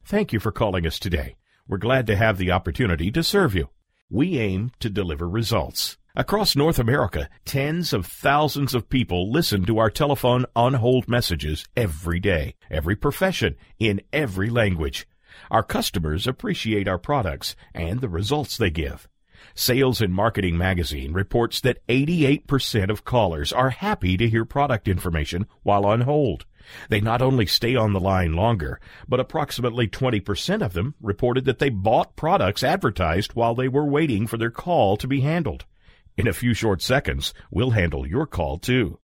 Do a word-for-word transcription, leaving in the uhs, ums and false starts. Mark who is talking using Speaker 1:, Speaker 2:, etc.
Speaker 1: Thank you for calling us today. We're glad to have the opportunity to serve you. We aim to deliver results. Across North America, tens of thousands of people listen to our telephone on-hold messages every day, every profession, in every language. Our customers appreciate our products and the results they give. Sales and Marketing Magazine reports that eighty-eight percent of callers are happy to hear product information while on hold. They not only stay on the line longer, but approximately twenty percent of them reported that they bought products advertised while they were waiting for their call to be handled. In a few short seconds, we'll handle your call too.